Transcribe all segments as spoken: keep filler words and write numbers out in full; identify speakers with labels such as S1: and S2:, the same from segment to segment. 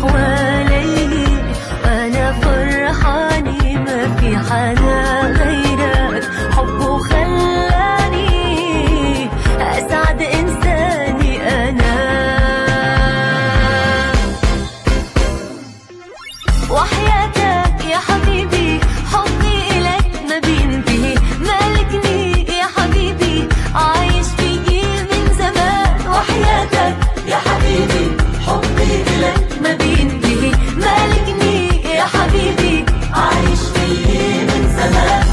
S1: حوالي، وانا فرحاني ما في حدا غيرك، حبه خلاني اسعد انساني انا. وحياتك يا حبيبي حبي إلك ما بينتهي، مالكني يا حبيبي عايش فيكي من زمان. وحياتك يا حبيبي حبي إلك ما بينتهي، مالكني يا حبيبي عايش فيكي من زمان.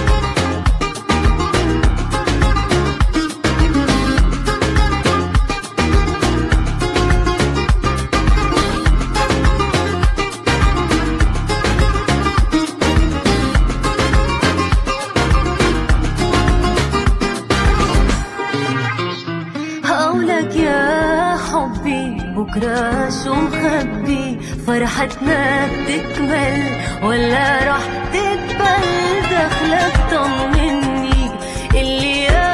S1: هقولك يا حبي بكرة شو مخبي، فرحتنا بتكمل ولا رح تتبل؟ دخلك طمني اللي